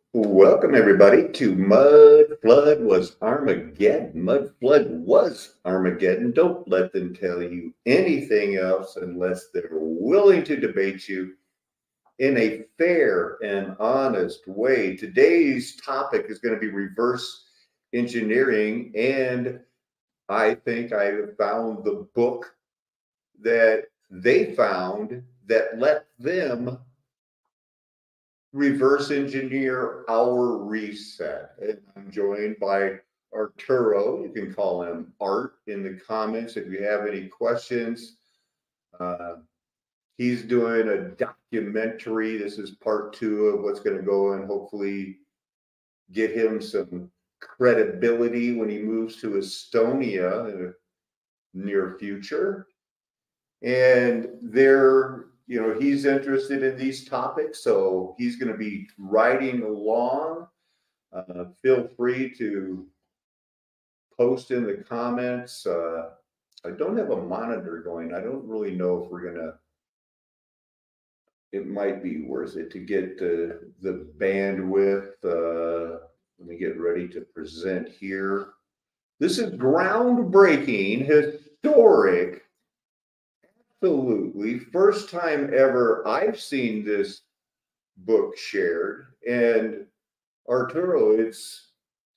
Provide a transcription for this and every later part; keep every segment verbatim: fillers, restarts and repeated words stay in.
Welcome everybody to Mud Flood Was Armageddon. Mud Flood was Armageddon. Don't let them tell you anything else unless they're willing to debate you in a fair and honest way. Today's topic is going to be reverse engineering, and I think I have found the book that they found that let them reverse engineer our reset. And I'm joined by Arturo. You can call him Art in the comments if you have any questions. Uh, he's doing a documentary. This is part two of what's going to go and hopefully get him some credibility when he moves to Estonia in the near future. And they're you know, he's interested in these topics, so he's going to be riding along. Uh, feel free to post in the comments. Uh, I don't have a monitor going. I don't really know if we're going to, it might be worth it to get uh, the bandwidth. Uh, let me get ready to present here. This is groundbreaking, historic, absolutely first time ever I've seen this book shared. And Arturo, it's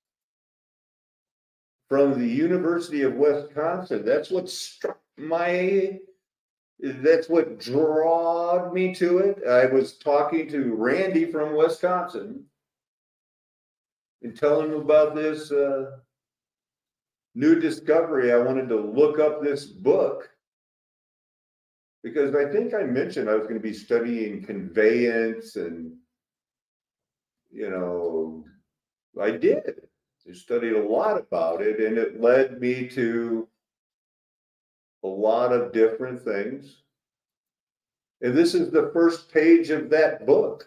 from the University of Wisconsin. That's what struck my, that's what drawed me to it. I was talking to Randy from Wisconsin and telling him about this uh, new discovery. I wanted to look up this book because I think I mentioned I was going to be studying conveyance, and, you know, I did. I studied a lot about it, and it led me to a lot of different things. And this is the first page of that book.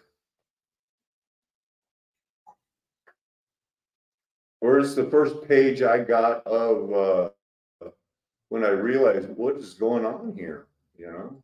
Or it's the first page I got of uh, when I realized what is going on here. You know,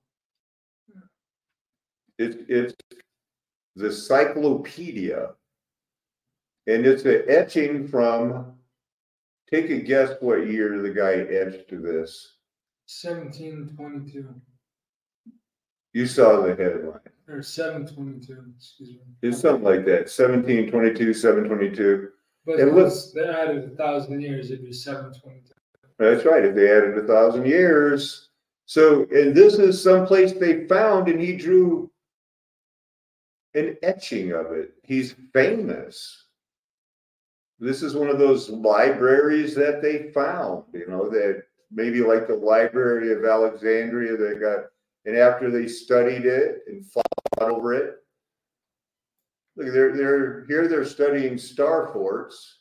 it's it's the Cyclopedia, and it's an etching from. Take a guess what year the guy etched to this. seventeen twenty-two. You saw the headline. Or seven twenty-two, excuse me. It's something like that. seventeen twenty-two, seven twenty-two. But it was they added a thousand years, it'd be seven twenty-two. That's right. If they added a thousand years. So, and this is someplace they found, and he drew an etching of it. He's famous. This is one of those libraries that they found, you know, that maybe like the Library of Alexandria, they got, and after they studied it and fought over it, look, they're, they're here, they're studying star forts.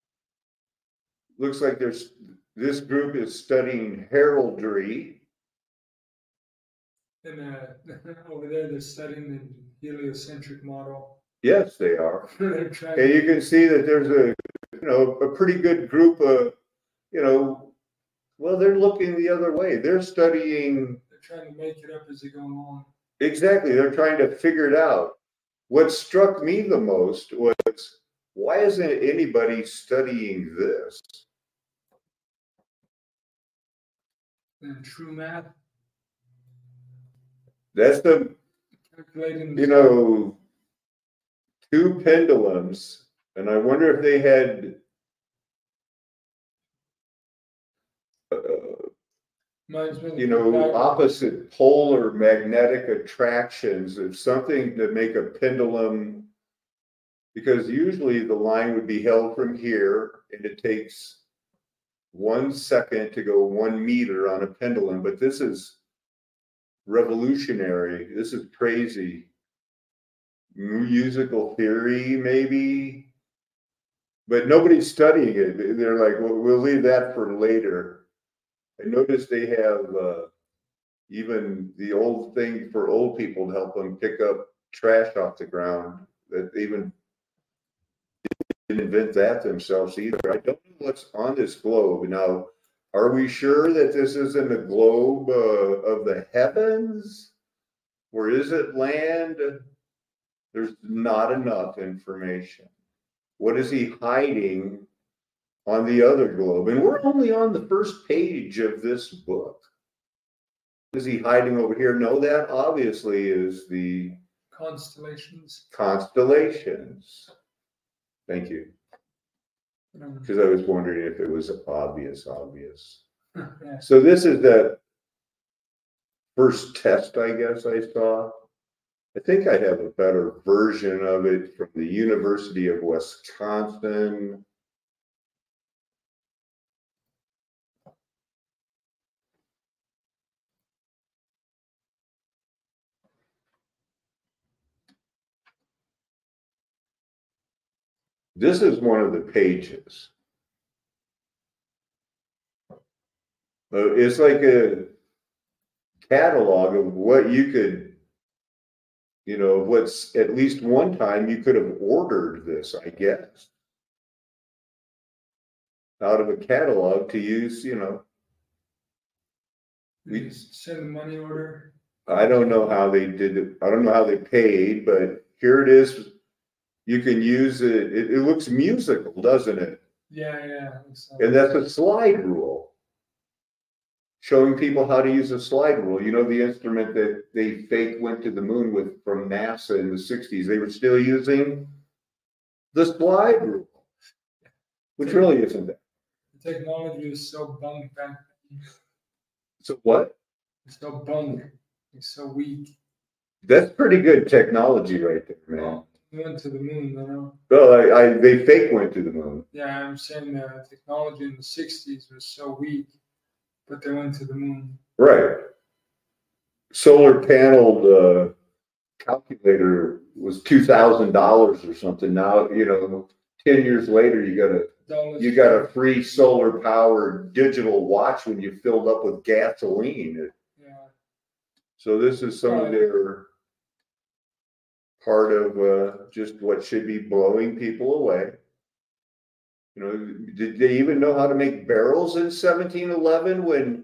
Looks like there's, this group is studying heraldry. And uh, over there, they're studying the heliocentric model. Yes, they are. They're trying And you can see that there's a, you know, a pretty good group of, you know, well, they're looking the other way. They're studying. They're trying to make it up as they go along. Exactly. They're trying to figure it out. What struck me the most was, why isn't anybody studying this? And true math. That's the, Calculating you know, two pendulums, and I wonder if they had uh, you know, opposite polar magnetic attractions, of something to make a pendulum, because usually the line would be held from here, and it takes one second to go one meter on a pendulum, but this is revolutionary. This is crazy. Musical theory, maybe, but nobody's studying it. They're like, well, we'll leave that for later. I noticed they have uh, even the old thing for old people to help them pick up trash off the ground. That they even didn't invent that themselves either. I don't know what's on this globe now. Are we sure that this isn't a globe uh, of the heavens? Or is it land? There's not enough information. What is he hiding on the other globe? And we're only on the first page of this book. Is he hiding over here? No, that obviously is the Constellations. constellations. Thank you. Um, Because I was wondering if it was obvious, obvious. yeah. So this is the first test, I guess, I saw. I think I have a better version of it from the University of Wisconsin. This is one of the pages. Uh, it's like a catalog of what you could, you know, what's at least one time you could have ordered this, I guess, out of a catalog to use, you know. We just send a money order. I don't know how they did it. I don't know how they paid, but here it is. You can use it. It, it looks musical, doesn't it? Yeah, yeah. So. And that's a slide rule. Showing people how to use a slide rule. You know, the instrument that they fake went to the moon with from NASA in the sixties, they were still using the slide rule, which really isn't that. The technology is so bunk back then. So what? It's so bunk. It's so weak. That's pretty good technology right there, man. Well, we went to the moon, you know. Well, I, I they fake went to the moon. Yeah, I'm saying the technology in the sixties was so weak, but they went to the moon. Right. Solar panel uh, calculator was two thousand dollars or something. Now, you know, ten years later, you got a Dollars. you got a free solar powered digital watch when you filled up with gasoline. Yeah. So this is some of Right. their part of uh, just what should be blowing people away. You know, did they even know how to make barrels in seventeen eleven when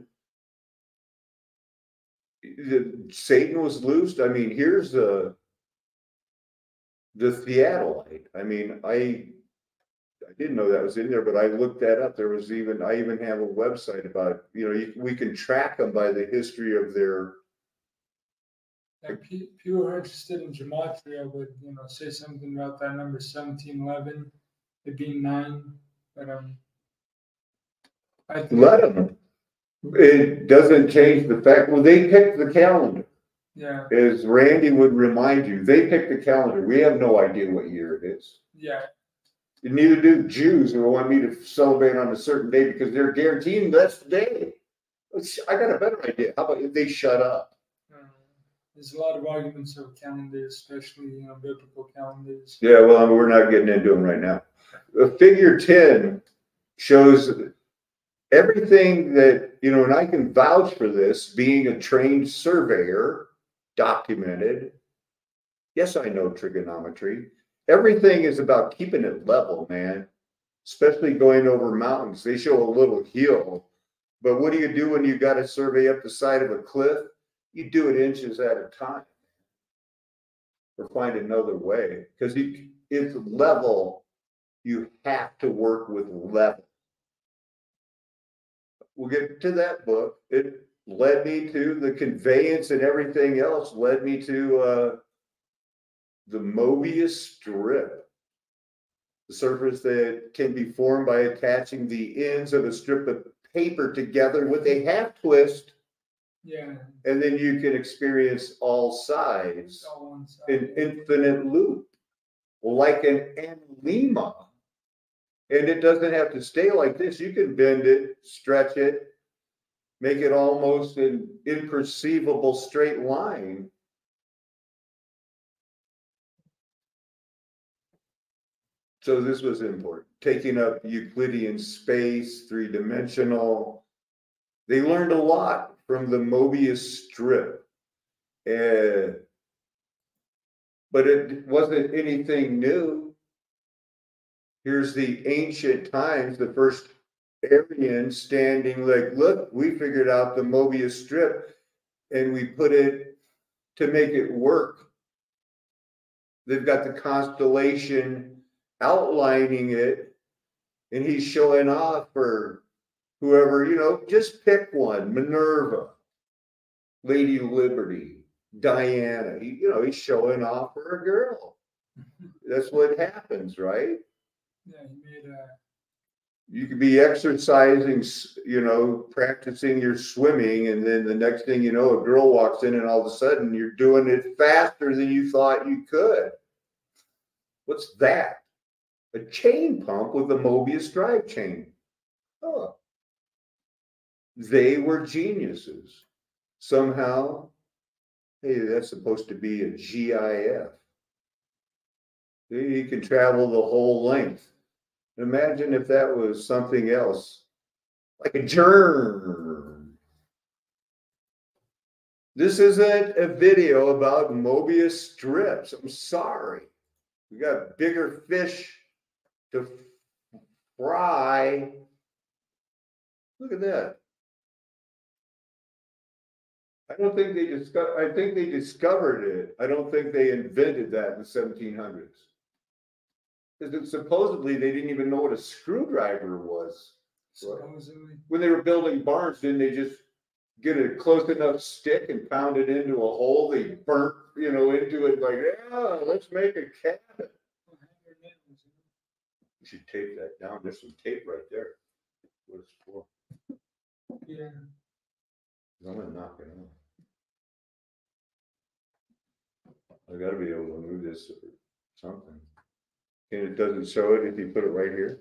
the, Satan was loosed? I mean, here's the the theodolite. I mean, I I didn't know that was in there, but I looked that up. There was even I even have a website about, you know, you, we can track them by the history of their. And pe- people who are interested in gematria would, you know, say something about that number seventeen eleven, it being nine. But um, I think, Let them. It doesn't change the fact. Well, they picked the calendar. yeah, As Randy would remind you, they picked the calendar. We have no idea what year it is. yeah, And neither do Jews who want me to celebrate on a certain day because they're guaranteeing that's the day. I got a better idea. How about if they shut up? um, there's a lot of arguments over calendars, especially, you know, biblical calendars. Yeah, well, I mean, we're not getting into them right now. Uh, Figure ten shows everything that, you know, and I can vouch for this, being a trained surveyor, documented. Yes, I know trigonometry. Everything is about keeping it level, man. Especially going over mountains. They show a little hill. But what do you do when you got to survey up the side of a cliff? You do it inches at a time. Or find another way. Because it's level. You have to work with level. We'll get to that book. It led me to the conveyance and everything else, led me to uh, the Mobius strip. The surface that can be formed by attaching the ends of a strip of paper together with a half twist. Yeah. And then you can experience all sides, All one side. an infinite loop, like an analemma. And it doesn't have to stay like this. You can bend it, stretch it, make it almost an imperceivable straight line. So this was important. Taking up Euclidean space, three-dimensional. They learned a lot from the Mobius strip. Uh, but it wasn't anything new. Here's the ancient times, the first Aryans standing like, look, we figured out the Mobius strip and we put it to make it work they've got the constellation outlining it, and he's showing off for whoever, you know, just pick one. Minerva, Lady Liberty, Diana. He, you know, he's showing off for a girl. That's what happens, right? Yeah, he made a. You could be exercising, you know, practicing your swimming, and then the next thing you know, a girl walks in, and all of a sudden you're doing it faster than you thought you could. What's that? A chain pump with a Mobius drive chain. Oh. They were geniuses. Somehow, hey, that's supposed to be a G I F. You can travel the whole length. Imagine if that was something else, like a germ. This isn't a video about Mobius strips. I'm sorry. We got bigger fish to fry. Look at that. I don't think they discovered, I think they discovered it. I don't think they invented that in the seventeen hundreds. Because supposedly they didn't even know what a screwdriver was. Supposedly. When they were building barns, didn't they just get a close enough stick and pound it into a hole? They burnt, you know, into it like, yeah, let's make a cabin. You should tape that down. There's some tape right there. What it's for. Yeah. I'm gonna knock it off. I gotta be able to move this or something. And it doesn't show it if you put it right here.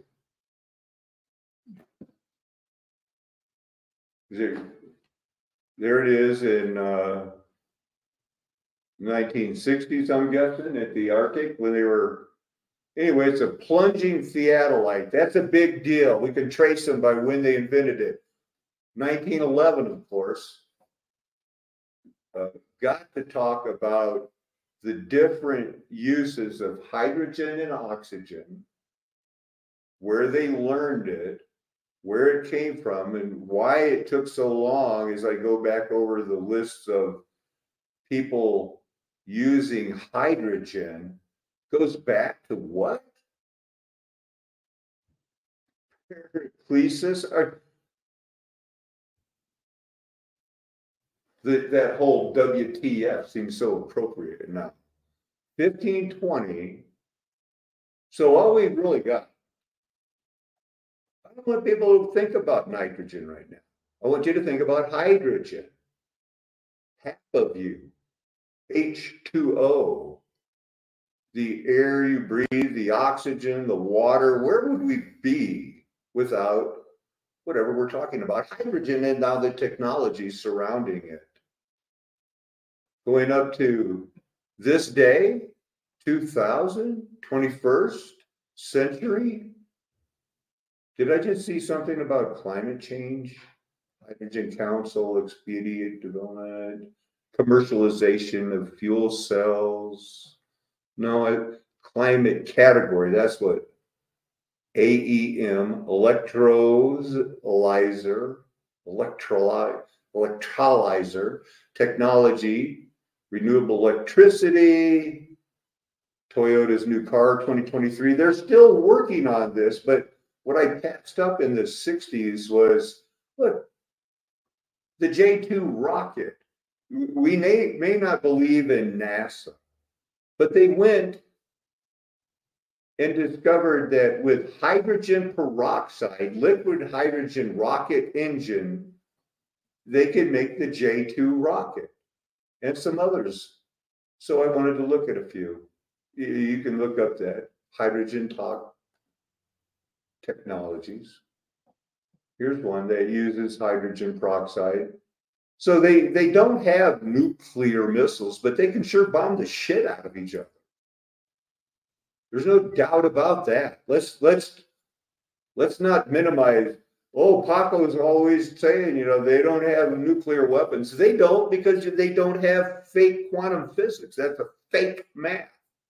There, there it is in uh, nineteen sixties, I'm guessing, at the Arctic when they were. Anyway, it's a plunging theodolite. That's a big deal. We can trace them by when they invented it. nineteen eleven, of course. Uh, got to talk about the different uses of hydrogen and oxygen, where they learned it, where it came from, and why it took so long as I go back over the lists of people using hydrogen. Goes back to what? Periclesis? Or the, that whole W T F seems so appropriate now. fifteen twenty. So all we've really got, I don't want people to think about nitrogen right now. I want you to think about hydrogen. Half of you, H two O, the air you breathe, the oxygen, the water, where would we be without whatever we're talking about, hydrogen, and now the technology surrounding it? Going up to this day, two thousand, twenty-first century. Did I just see something about climate change? Hydrogen Council, expedient development, commercialization of fuel cells. No, I, climate category, that's what A E M, electrolyzer, electrolyte, electrolyzer, technology, renewable electricity, Toyota's new car, twenty twenty-three. They're still working on this, but what I patched up in the sixties was, look, the J two rocket. We may, may not believe in NASA, but they went and discovered that with hydrogen peroxide, liquid hydrogen rocket engine, they could make the J two rocket and some others. So I wanted to look at a few. You can look up that hydrogen talk technologies. Here's one that uses hydrogen peroxide. So they, they don't have nuclear missiles, but they can sure bomb the shit out of each other. There's no doubt about that. Let's let's let's not minimize. Oh, Paco's always saying, you know, they don't have nuclear weapons. They don't, because they don't have fake quantum physics. That's a fake math.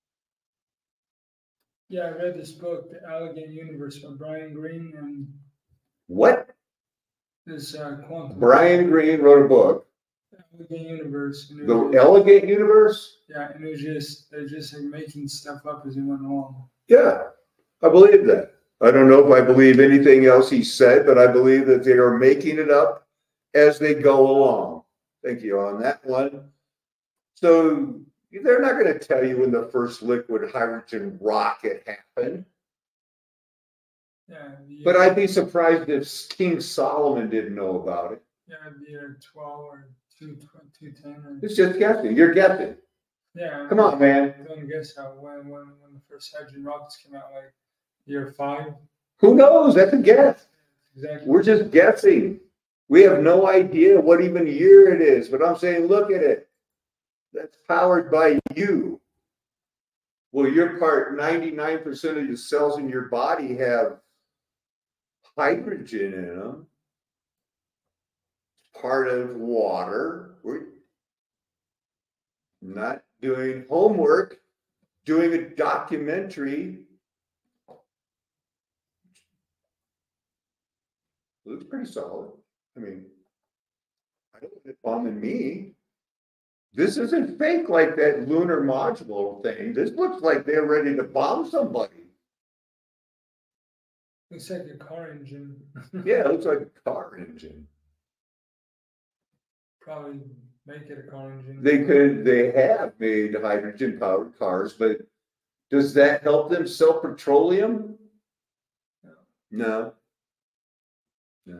Yeah, I read this book, The Allegheny Universe, by Brian Greene, and what? This uh, quantum. Brian Greene wrote a book. Elegant Universe. and it The was- Elegant Universe? Yeah, and it was just they're just like making stuff up as it went along. Yeah, I believe that. I don't know if I believe anything else he said, but I believe that they are making it up as they go along. Thank you on that one. So they're not going to tell you when the first liquid hydrogen rocket happened. Yeah, the, But I'd be surprised if King Solomon didn't know about it. yeah, the year twelve or two two ten. Or, It's just guessing. You're guessing. yeah, Come on, man. I don't guess how when when when the first hydrogen rockets came out, like year five. Who knows? That's a guess. Exactly. We're just guessing. We have no idea what even year it is. But I'm saying, look at it. That's powered by you. Well, your part, ninety-nine percent of the cells in your body have hydrogen in them. Part of water. We're not doing homework, doing a documentary. Looks pretty solid. I mean, I don't think it's bombing me. This isn't fake like that lunar module thing. This looks like they're ready to bomb somebody. Looks like a car engine. Yeah, it looks like a car engine. Probably make it a car engine. They could, they have made hydrogen powered cars, but does that help them sell petroleum? No. No. No.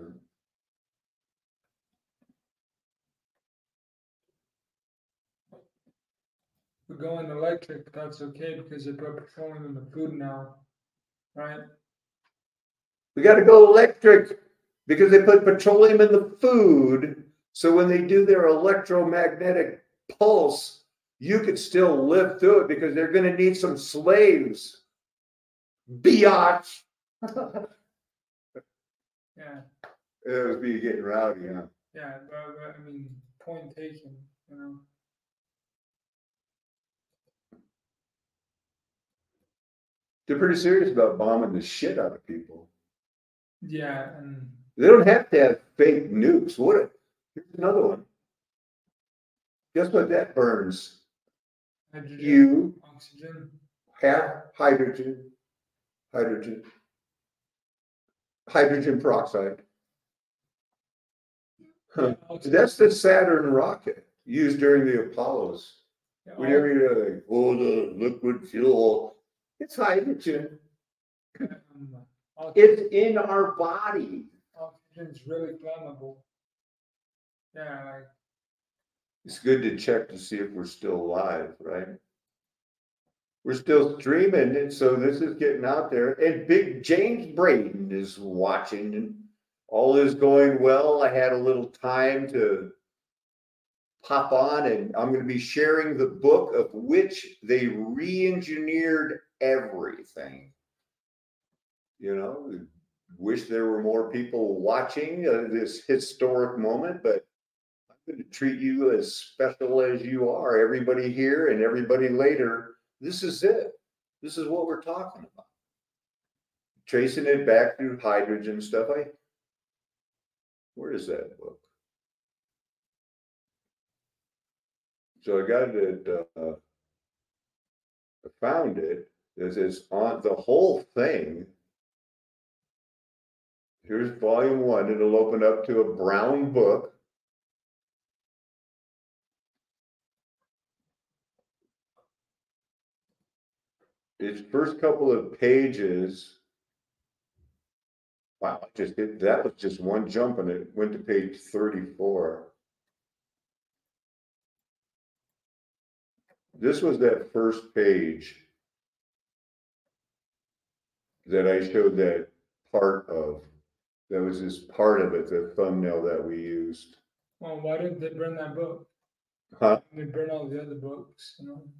We're going electric, that's okay because they put petroleum in the food now, right? We got to go electric because they put petroleum in the food. So when they do their electromagnetic pulse, you could still live through it because they're going to need some slaves. Biatch. Yeah, It was me getting rowdy, huh? yeah, but, but I mean, point taken, you know. They're pretty serious about bombing the shit out of people. Yeah, and They don't have to have fake nukes. What? Here's another one. Guess what that burns? hydrogen, You oxygen. have hydrogen, hydrogen, hydrogen peroxide. Huh. Oxygen. That's the Saturn rocket used during the Apollos. Yeah, Whenever you're like, oh, the liquid fuel, it's hydrogen. um, oxygen, It's in our body. oxygen's really flammable. Yeah, like It's good to check to see if we're still alive, right? We're still streaming, and so this is getting out there. And Big James Braden is watching, and all is going well. I had a little time to pop on, and I'm going to be sharing the book of which they re-engineered everything. You know, wish there were more people watching uh, this historic moment, but I'm going to treat you as special as you are. Everybody here and everybody later, this is it. This is what we're talking about. Tracing it back through hydrogen stuff. I, where is that book? So I got it, uh, I found it. This is on the whole thing. Here's volume one. It'll open up to a brown book. Its first couple of pages. Wow, I just did that was just one jump and it went to page thirty-four. This was that first page that I showed that part of. That was just part of it, the thumbnail that we used. well, why didn't they burn that book? Huh? They burn all the other books, you know.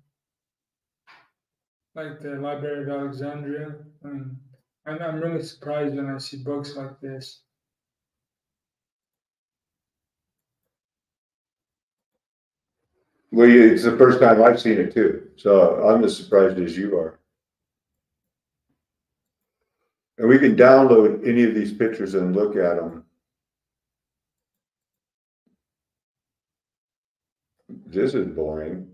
Like the Library of Alexandria. I mean, I'm, I'm really surprised when I see books like this. Well, you- it's the first time I've seen it too, so I'm as surprised as you are. And we can download any of these pictures and look at them. This is boring.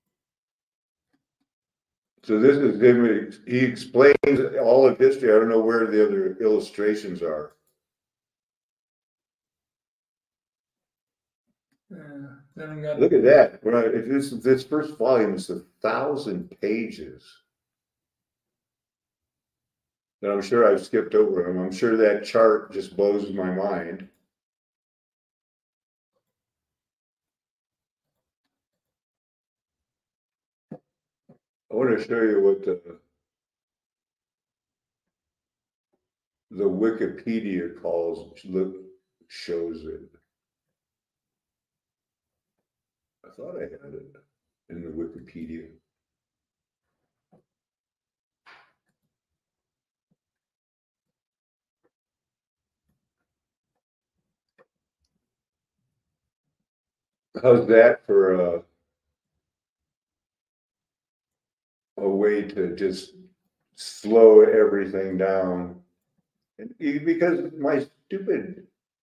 So this is him, he explains all of history. I don't know where the other illustrations are. Yeah, then we got. Look at that. When I, if this, this first volume is a thousand pages. And I'm sure I've skipped over them. I'm sure that chart just blows my mind. I want to show you what the the Wikipedia calls look shows it. I thought I had it in the Wikipedia. How's that for a a way to just slow everything down? And because my stupid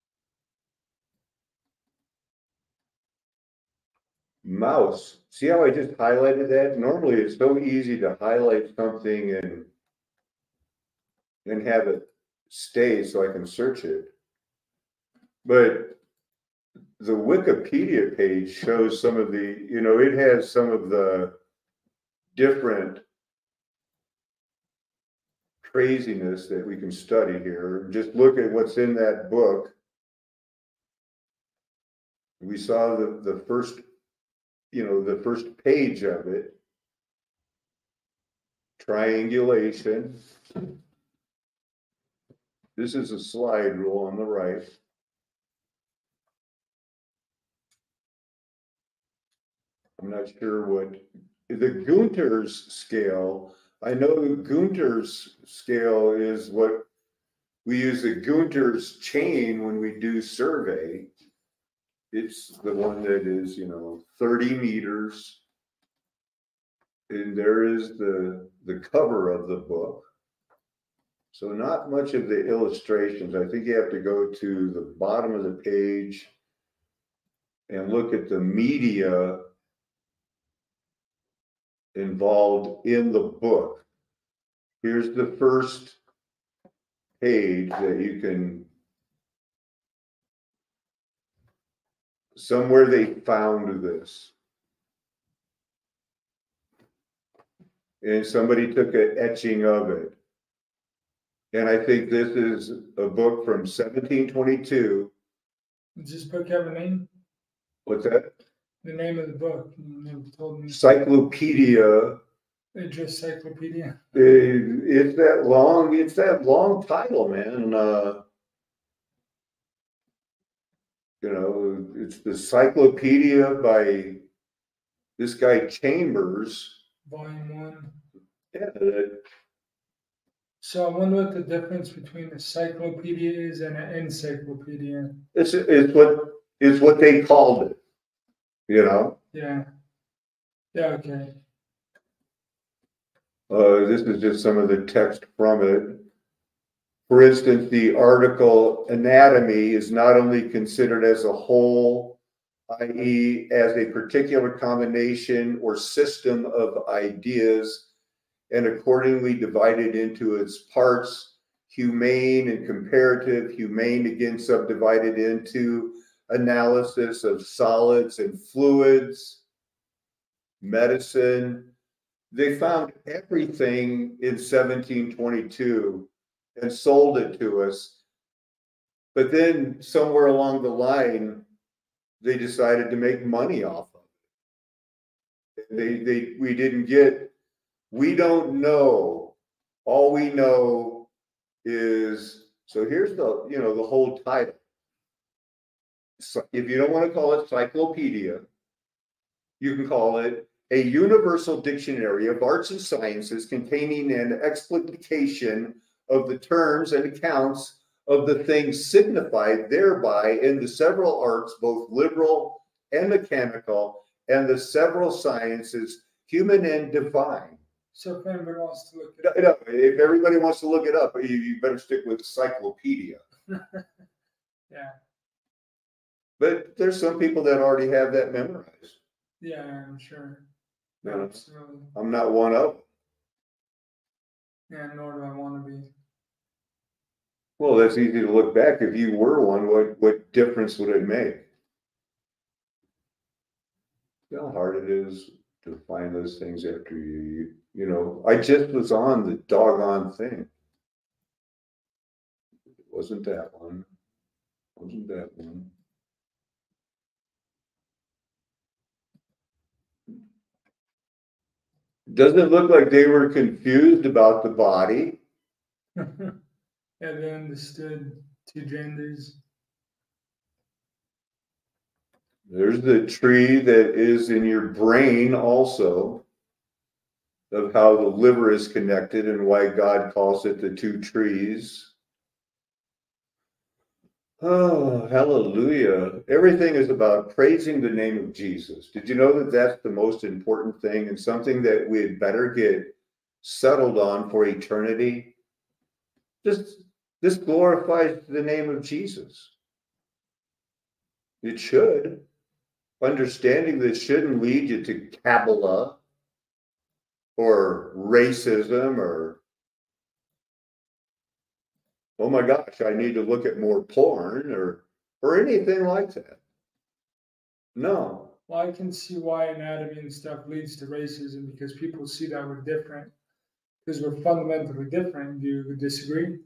mouse, see how I just highlighted that? Normally it's so easy to highlight something and and have it stay so I can search it. But the Wikipedia page shows some of the, you know, it has some of the different craziness that we can study here. Just look at what's in that book. We saw the, the first, you know, the first page of it. Triangulation. This is a slide rule on the right. I'm not sure what the Gunter's scale. I know Gunter's scale is what we use the Gunter's chain when we do survey. It's the one that is, you know, thirty meters. And there is the, the cover of the book. So not much of the illustrations. I think you have to go to the bottom of the page and look at the media involved in the book. Here's the first page that you can, somewhere they found this. And somebody took an etching of it. And I think this is a book from seventeen twenty-two. Does this book have a name? What's that? The name of the book. You never told me. Cyclopedia. Just Cyclopedia. It's that long, it's that long title, man. Uh, you know, it's the Cyclopedia by this guy Chambers. Volume one. Yeah. That, so I wonder what the difference between a cyclopedia is and an encyclopedia. It's it's what it's what they called it. You know? Yeah. Yeah, okay. Uh, this is just some of the text from it. For instance, the article anatomy is not only considered as a whole, that is as a particular combination or system of ideas, and accordingly divided into its parts, humane and comparative, humane again subdivided into analysis of solids and fluids, medicine. They found everything in seventeen twenty-two and sold it to us. But then somewhere along the line, they decided to make money off of it. They, they, we didn't get, we don't know. All we know is, so here's the, you know, the whole title. So if you don't want to call it cyclopedia, you can call it a universal dictionary of arts and sciences containing an explication of the terms and accounts of the things signified thereby in the several arts, both liberal and mechanical, and the several sciences, human and divine. So if anybody wants to look it up. No, no, if everybody wants to look it up, you, you better stick with cyclopedia. Yeah. But there's some people that already have that memorized. Yeah, I'm sure. No. Absolutely. I'm not one of them. Yeah, nor do I want to be. Well, that's easy to look back. If you were one, what, what difference would it make? You know how hard it is to find those things after you, you, you know, I just was on the doggone thing. It wasn't that one. Wasn't that one. Doesn't look like they were confused about the body. Yeah, they understood two genders. There's the tree that is in your brain also, of how the liver is connected and why God calls it the two trees. Oh, hallelujah. Everything is about praising the name of Jesus. Did you know that that's the most important thing and something that we'd better get settled on for eternity? Just this glorifies the name of Jesus. It should. Understanding this shouldn't lead you to Kabbalah or racism or, oh my gosh, I need to look at more porn or or anything like that. No. Well, I can see why anatomy and stuff leads to racism because people see that we're different. Because we're fundamentally different. Do you disagree?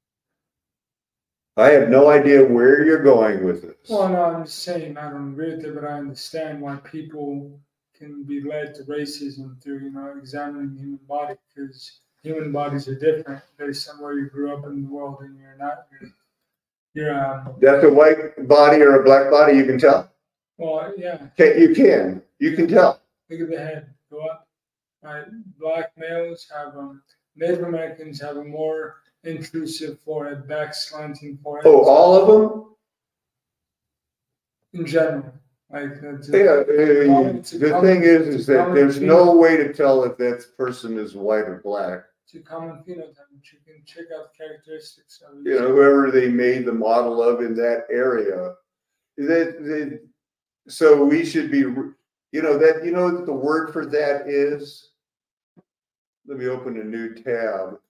I have no idea where you're going with this. Well, no, I'm just saying I don't agree with it, but I understand why people can be led to racism through, you know, examining the human body because human bodies are different based on where you grew up in the world and you're not. You're, you're um, That's a white body or a black body, you can tell. Well, yeah. Okay, you can. You can tell. Look at the head. Go up. Right. Black males have um. Native Americans have a more intrusive forehead, back slanting forehead. Oh, all of them? In general, like that's a, Yeah. Uh, common, the common, thing is, is that there's phenotype. no way to tell if that person is white or black. It's a common phenotype. You can check out the characteristics of it. You know, whoever they made the model of in that area. That, that so we should be, you know, that you know what the word for that is? Let me open a new tab.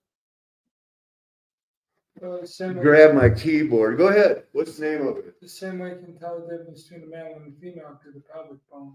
Well, Grab my keyboard. Go ahead. What's the name of it? The same way you can tell the difference between a male and a female through the pelvic bone.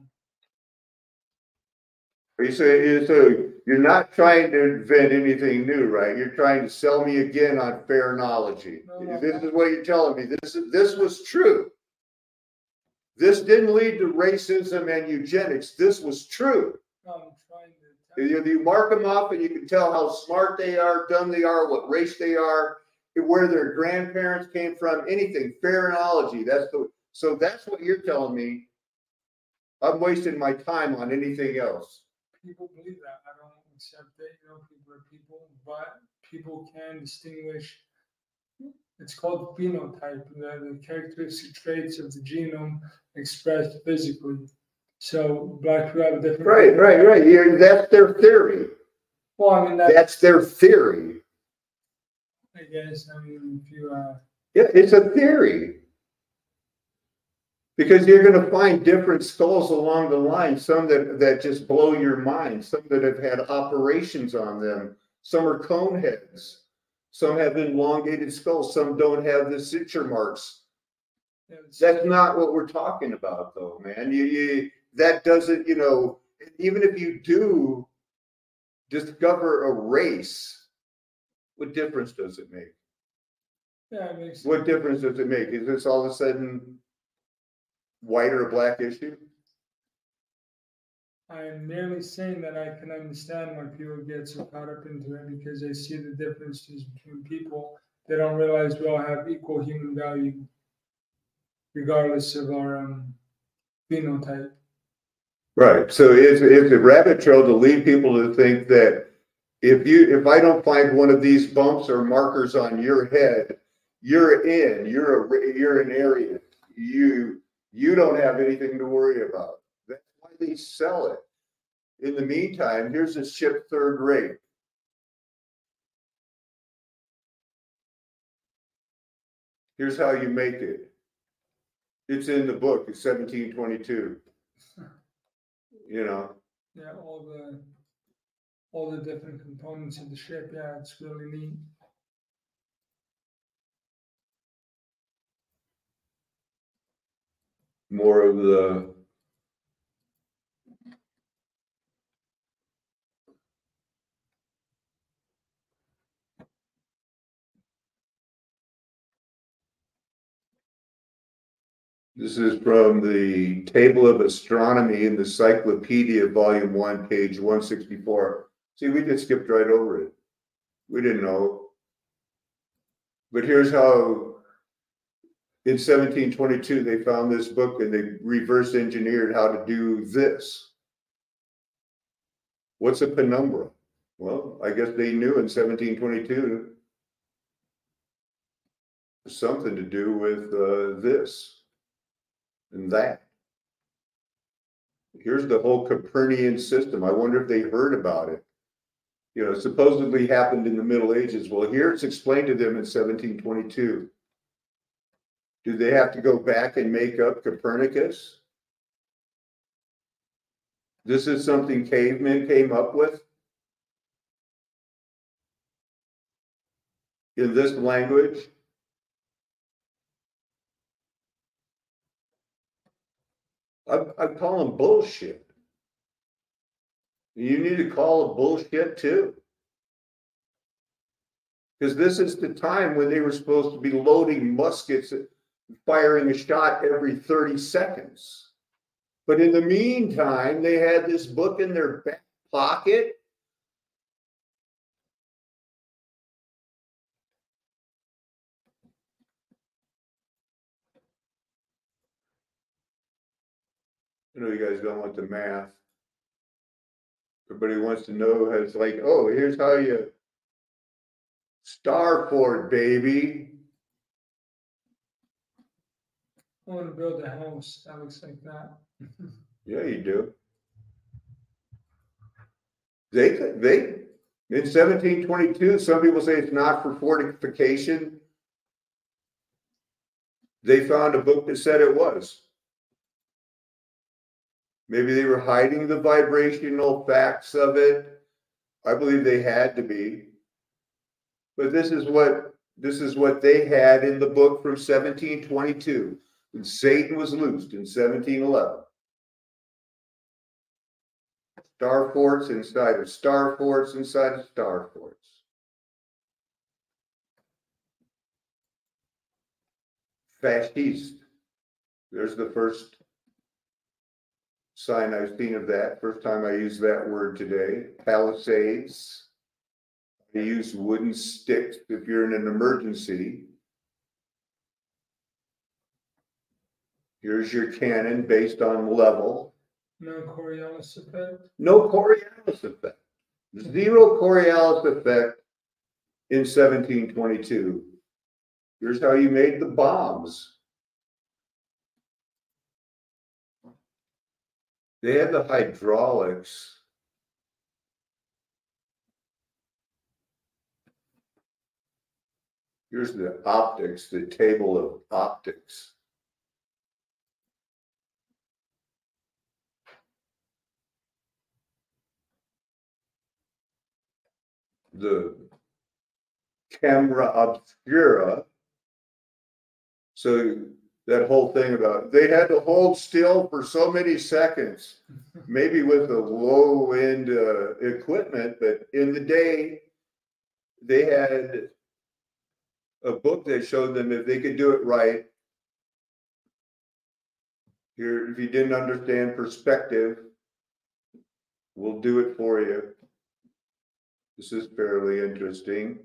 You say so you're not trying to invent anything new, right? You're trying to sell me again on fairnology. No, no, this no. is what you're telling me. This is this was true. This didn't lead to racism and eugenics. This was true. No, I'm trying to tell You, you mark them up and you can tell how smart they are, dumb they are, what race they are, where their grandparents came from, anything. Fairnology. That's the so that's what you're telling me. I'm wasting my time on anything else. people believe that. I don't accept it. You know, people are people, but people can distinguish. It's called phenotype, the, the characteristic traits of the genome expressed physically. So black people have a different. Right, right, right. You're, that's their theory. Well, I mean, that, that's their theory. I guess. I mean, if you. Uh, yeah, it's a theory. Because you're going to find different skulls along the line, some that, that just blow your mind, some that have had operations on them, some are cone heads, some have elongated skulls, some don't have the suture marks. That's not what we're talking about, though, man. You, you that doesn't, you know, even if you do discover a race, what difference does it make? Yeah, it makes. What difference does it make? Is this all of a sudden white or a black issue? I'm merely saying that I can understand why people get so caught up into it because they see the differences between people. They don't realize we all have equal human value, regardless of our um, phenotype. Right. So it's it's a rabbit trail to lead people to think that if you if I don't find one of these bumps or markers on your head, you're in. You're a you're an area. You you don't have anything to worry about. That's why they sell it. In the meantime, here's a ship third rate. Here's how you make it. It's in the book. It's seventeen twenty-two. you know, Yeah, all the, all the different components of the ship, yeah, it's really neat. more of the This is from the Table of Astronomy in the Cyclopedia, Volume One, page one sixty-four. See, we just skipped right over it. We didn't know. But here's how in seventeen twenty-two they found this book and they reverse engineered how to do this. What's a penumbra? Well, I guess they knew in seventeen twenty-two something to do with uh, this and that. Here's the whole Copernican system. I wonder if they heard about it. You know, it supposedly happened in the Middle Ages. Well, here it's explained to them in seventeen twenty-two. Do they have to go back and make up Copernicus? This is something cavemen came up with in this language. I, I call them bullshit. You need to call it bullshit too. Because this is the time when they were supposed to be loading muskets, firing a shot every thirty seconds. But in the meantime, they had this book in their back pocket. I know you guys don't want the math. Everybody wants to know how it's like, oh, here's how you Starport, baby. I want to build a house that looks like that. Yeah, you do. They could, they, in seventeen twenty-two, some people say it's not for fortification. They found a book that said it was. Maybe they were hiding the vibrational facts of it. I believe they had to be. But this is what this is what they had in the book from seventeen twenty-two, when Satan was loosed in seventeen eleven. Star forts inside of star forts inside of star forts. Fascist. There's the first sign I've seen of that. First time I used that word today. Palisades. They use wooden sticks if you're in an emergency. Here's your cannon based on level. No Coriolis effect? No Coriolis effect. Zero Coriolis effect in seventeen twenty-two. Here's how you made the bombs. They had the hydraulics. Here's the optics, the table of optics. The camera obscura. So that whole thing about they had to hold still for so many seconds, maybe with the low end uh, equipment, but in the day they had a book that showed them if they could do it right. Here, if you didn't understand perspective, we'll do it for you. This is fairly interesting.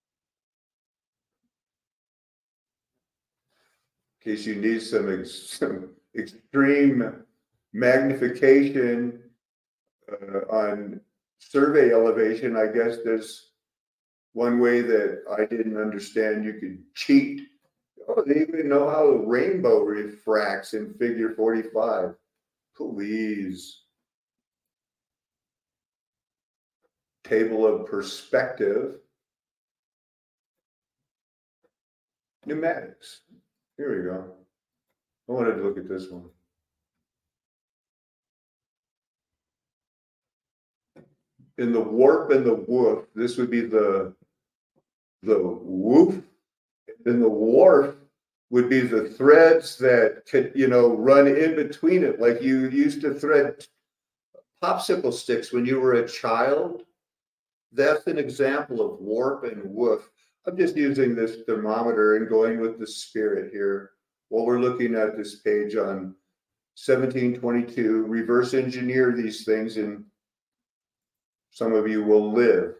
In case you need some, ex some extreme magnification uh, on survey elevation, I guess there's one way that I didn't understand you could cheat. Oh, they even know how the rainbow refracts in figure forty-five. Please. Table of perspective. Pneumatics. Here we go. I wanted to look at this one. in the warp and the woof, this would be the the woof, and the warp would be the threads that could, you know, run in between it, like you used to thread popsicle sticks when you were a child. That's an example of warp and woof. I'm just using this thermometer and going with the spirit here while we're looking at this page on seventeen twenty-two. Reverse engineer these things and some of you will live.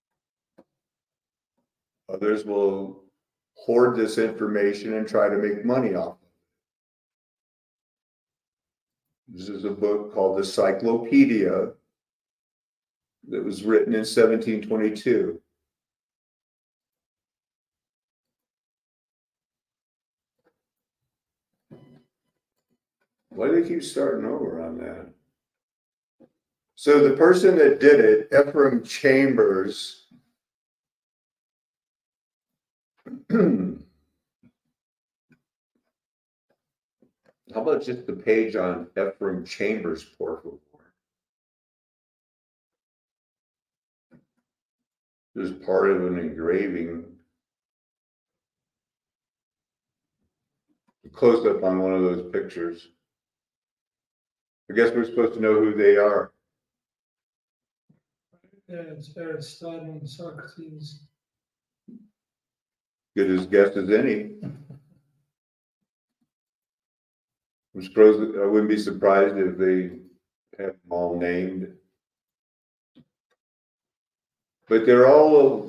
Others will hoard this information and try to make money off it. This is a book called the Cyclopedia that was written in seventeen twenty-two. Why do they keep starting over on that? So the person that did it, Ephraim Chambers, how about just the page on Ephraim Chambers' portrait? This is part of an engraving. Close up on one of those pictures. I guess we're supposed to know who they are. Yeah, it's Aristotle and Socrates. Good as guess as any. I'm surprised, I wouldn't be surprised if they have them all named. But they're all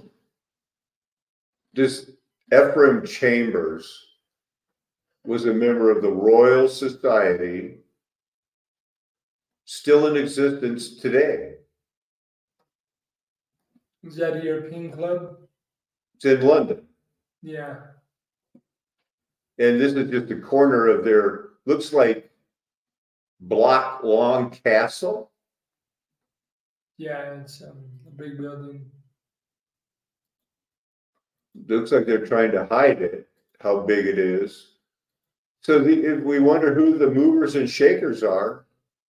just Ephraim Chambers was a member of the Royal Society, still in existence today. Is that a European club? It's in London. Yeah. And this is just a corner of their, looks like block long castle. Yeah, it's um, a big building. Looks like they're trying to hide it, how big it is. So the, if we wonder who the movers and shakers are,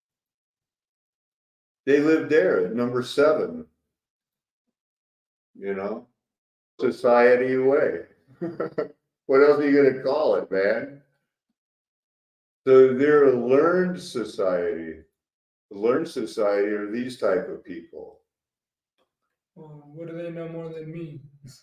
they live there at number seven. You know, society away. What else are you going to call it, man? So they're a learned society. A learned society are these type of people. Well, what do they know more than me?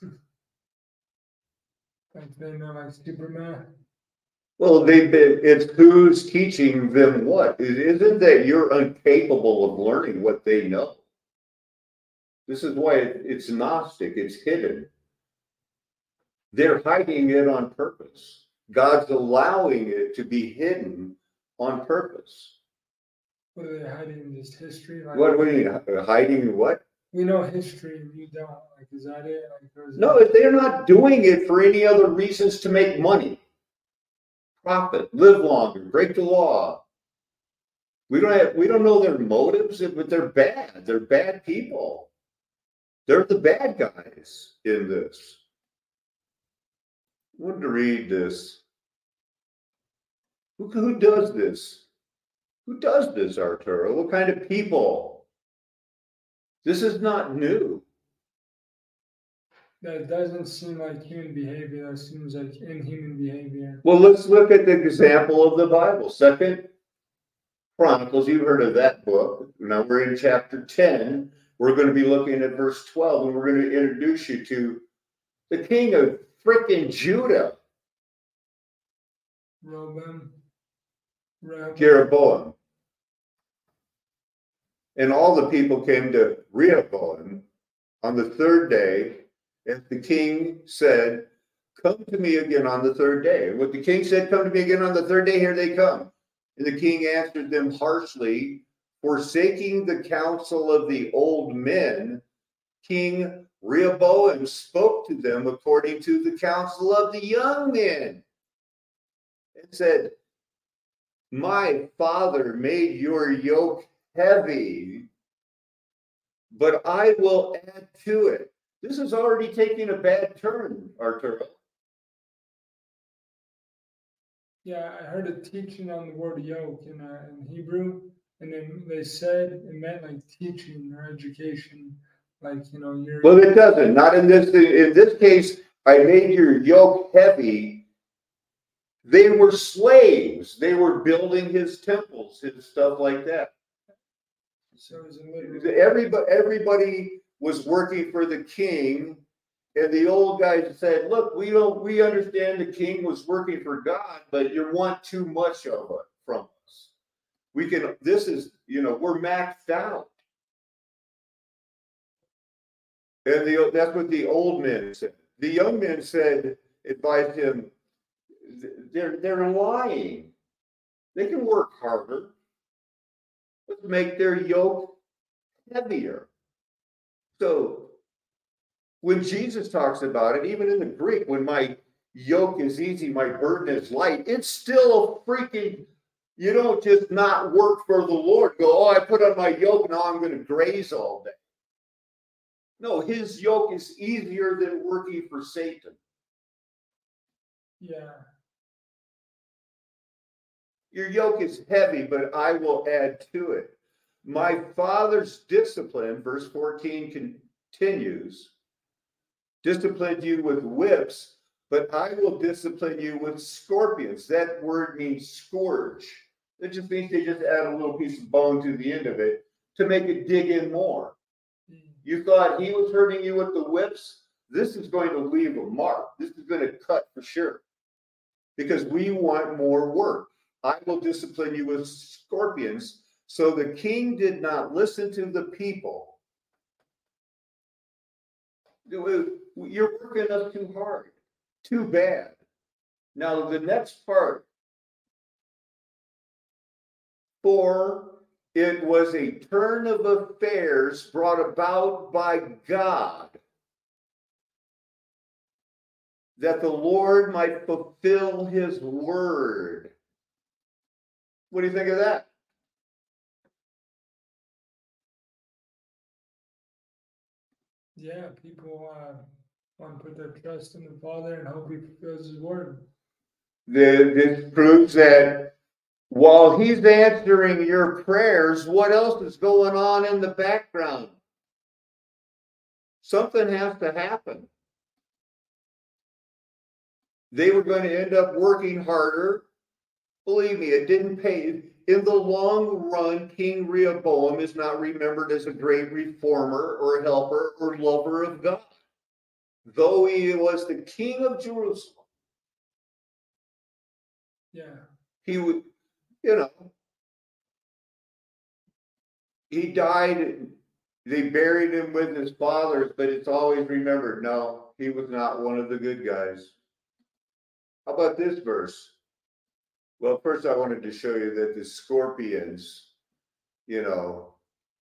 Like they know like Superman. Well, they it's who's teaching them what. It isn't that you're incapable of learning what they know. This is why it, it's Gnostic, it's hidden. They're hiding it on purpose. God's allowing it to be hidden on purpose. What are they hiding? Just history? Like, What, what do you mean, hiding what? We know history, you don't. Like, is that it? Like, or is No, that... they're not doing it for any other reasons to make money, profit, live longer, break the law. We don't have, we don't know their motives, but they're bad. They're bad people. They're the bad guys in this. I wanted to read this. Who, who does this? Who does this, Arturo? What kind of people? This is not new. That doesn't seem like human behavior. That seems like inhuman behavior. Well, let's look at the example of the Bible. Second Chronicles, you've heard of that book. Now we're in chapter ten. We're going to be looking at verse twelve, and we're going to introduce you to the king of frickin' Judah, Rehoboam. Rehoboam. Jeroboam. And all the people came to Rehoboam on the third day, and the king said, "Come to me again on the third day." And what the king said, "Come to me again on the third day," here they come. And the king answered them harshly, forsaking the counsel of the old men, King Rehoboam spoke to them according to the counsel of the young men and said, "My father made your yoke heavy, but I will add to it." This is already taking a bad turn, Arturo. Yeah, I heard a teaching on the word yoke in, uh, in Hebrew, And then they said it meant like teaching or education, like, you know, you're. Well, it doesn't. Not in this. In this case, I made your yoke heavy. They were slaves. They were building his temples, his stuff like that. So it was a little. Everybody, everybody was working for the king, and the old guys said, "Look, we don't. We understand the king was working for God, but you want too much of it from us. We can. This is, you know, we're maxed out." And the, that's what the old men said. The young men said, advised him, they're, they're lying. They can work harder. Let's make their yoke heavier. So when Jesus talks about it, even in the Greek, when my yoke is easy, my burden is light, it's still a freaking, you don't just not work for the Lord. Go, oh, I put on my yoke, now I'm going to graze all day. No, his yoke is easier than working for Satan. Yeah. Your yoke is heavy, but I will add to it. My Father's discipline, verse fourteen continues, disciplined you with whips, but I will discipline you with scorpions. That word means scourge. It just means they just add a little piece of bone to the end of it to make it dig in more. You thought he was hurting you with the whips? This is going to leave a mark. This is going to cut for sure. Because we want more work. I will discipline you with scorpions. So the king did not listen to the people. You're working us too hard. Too bad. Now the next part. For it was a turn of affairs brought about by God, that the Lord might fulfill his word. What do you think of that? Yeah, people uh, want to put their trust in the Father and hope he fulfills his word. The, this proves that while he's answering your prayers, what else is going on in the background? Something has to happen. They were going to end up working harder. Believe me, it didn't pay. In the long run, King Rehoboam is not remembered as a great reformer or helper or lover of God, though he was the king of Jerusalem. Yeah. He would, you know, he died, they buried him with his fathers, but it's always remembered, no, he was not one of the good guys. How about this verse? Well, first I wanted to show you that the scorpions, you know,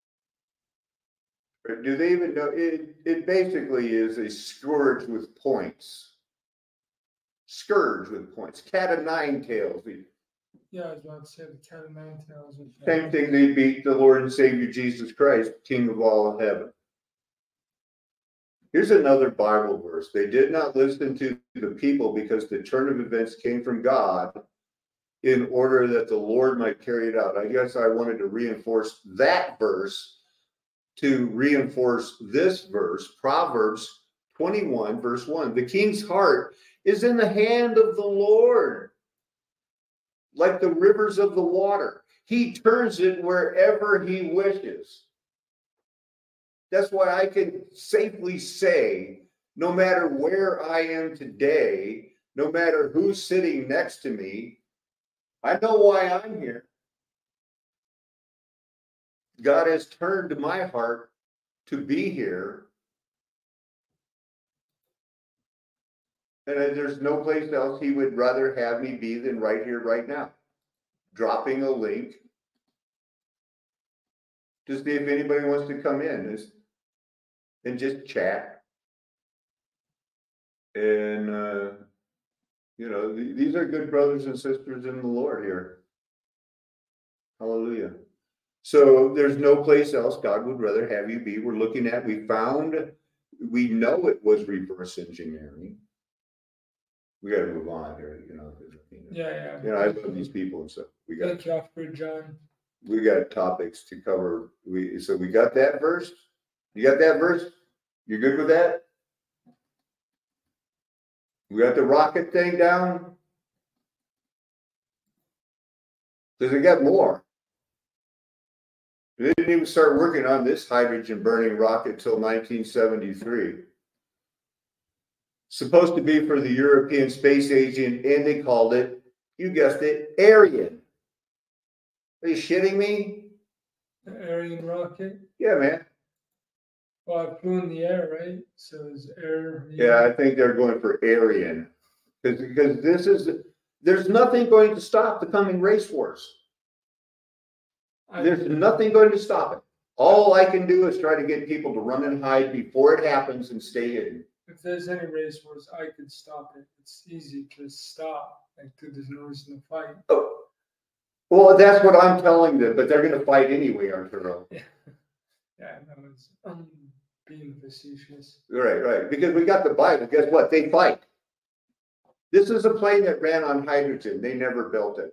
do they even know? It, it basically is a scourge with points. Scourge with points. Cat of nine tails. Yeah, I was about to say the cat of nine tails. Same thing, they beat the Lord and Savior Jesus Christ, King of all of heaven. Here's another Bible verse. They did not listen to the people because the turn of events came from God in order that the Lord might carry it out. I guess I wanted to reinforce that verse to reinforce this verse, Proverbs twenty-one, verse one. The king's heart is in the hand of the Lord, like the rivers of the water. He turns it wherever he wishes. That's why I can safely say, no matter where I am today, no matter who's sitting next to me, I know why I'm here. God has turned my heart to be here. And there's no place else he would rather have me be than right here, right now. Dropping a link to see if anybody wants to come in and just chat. And, uh, you know, th these are good brothers and sisters in the Lord here. Hallelujah. So there's no place else God would rather have you be. We're looking at, we found, we know it was reverse engineering. We got to move on here, you know. Yeah, yeah. You know, I love these people and stuff. We got. Thank you, Alfred John. we got topics to cover. We so we got that verse. You got that verse? You good with that? We got the rocket thing down? Because we got more. They didn't even start working on this hydrogen burning rocket till nineteen seventy-three. Supposed to be for the European Space Agency, and they called it, you guessed it, Ariane. Are you shitting me? The Ariane rocket? Yeah, man. Well, it flew in the air, right? So is air. Yeah, I think they're going for Ariane. Because because this is, there's nothing going to stop the coming race wars. I, There's nothing going to stop it. All I can do is try to get people to run and hide before it happens and stay hidden. If there's any race wars, I could stop it. It's easy to stop. Like, there's no reason to fight. Oh, well, that's what I'm telling them, but they're going to fight anyway, Arturo. Yeah, yeah, no, it's um, being facetious. Right, right. Because we got the Bible. Guess what? They fight. This is a plane that ran on hydrogen. They never built it.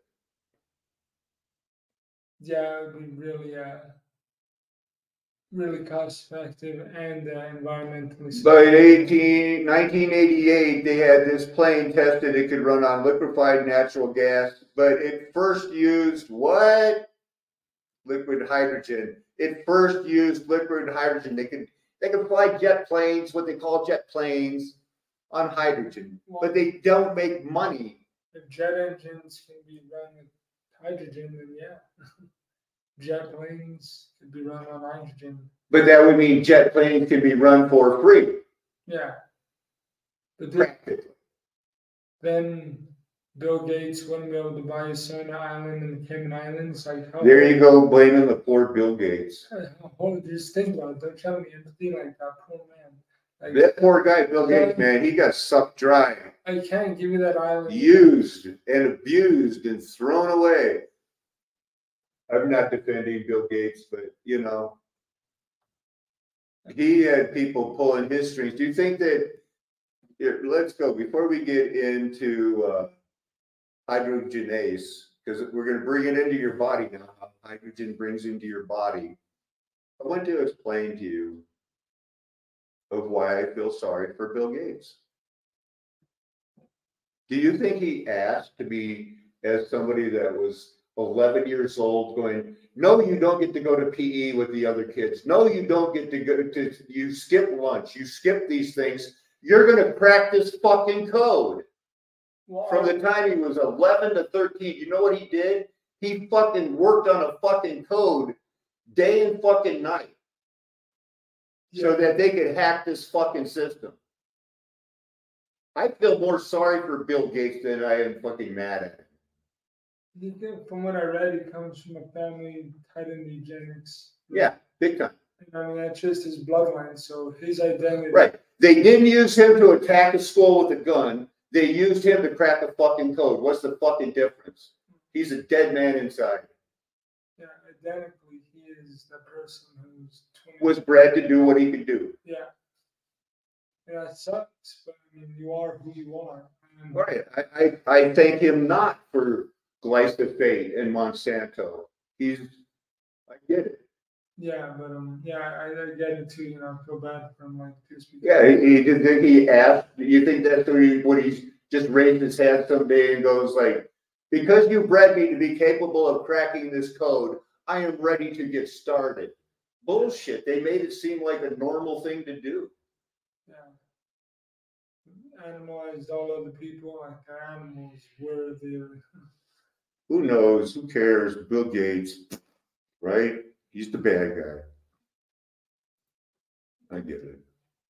Yeah, it would be really, uh, really cost effective and uh, environmentally. By eighteen, nineteen eighty-eight, they had this plane tested. It could run on liquefied natural gas, but it first used what? Liquid hydrogen. It first used liquid hydrogen. They could they could fly jet planes, what they call jet planes, on hydrogen, Well, but they don't make money. If jet engines can be run with hydrogen, then yeah. Jet planes could be run on hydrogen. But that would mean jet planes can be run for free. Yeah. But then, Practically. then Bill Gates wouldn't be able to buy his son an island in the Cayman Islands. Like, how, There you go, blaming the poor Bill Gates. How, just think about it. Don't tell me empathy like that poor man. Like, That poor guy, Bill Gates, man, he got sucked dry, I can't give you that island. used and abused and thrown away. I'm not defending Bill Gates, but you know, he had people pulling his strings. Do you think that, here, let's go, before we get into uh, hydrogenase, because we're going to bring it into your body now, how hydrogen brings into your body. I want to explain to you of why I feel sorry for Bill Gates. Do you think he asked to be, as somebody that was eleven years old, going, no, you don't get to go to P E with the other kids. No, you don't get to go to, you skip lunch. You skip these things. You're going to practice fucking code. Well, From the time he was eleven to thirteen, you know what he did? He fucking worked on a fucking code day and fucking night so that they could hack this fucking system. I feel more sorry for Bill Gates than I am fucking mad at him. You think, from what I read, he comes from a family tied into eugenics. Yeah, big time. I mean, that's just his bloodline. So his identity. Right. They didn't use him to attack a school with a gun. They used him to crack a fucking code. What's the fucking difference? He's a dead man inside. Yeah, identically, he is the person who's twenty Was bred to do what he could do. Yeah. Yeah, it sucks, but I mean, you are who you are. And Right. I, I, I thank him not for glyphosate and Monsanto. He's, I get it. Yeah, but um, yeah, I, I get it too. You know, I feel bad for him, like just because. Yeah, he, he did think he asked. You think that's what he, what he's just raised his hand someday and goes like, because you bred me to be capable of cracking this code, I am ready to get started. Bullshit. They made it seem like a normal thing to do. Yeah. Animalized all other people like they're animals. Were the Who knows? Who cares? Bill Gates, right? He's the bad guy. I get it.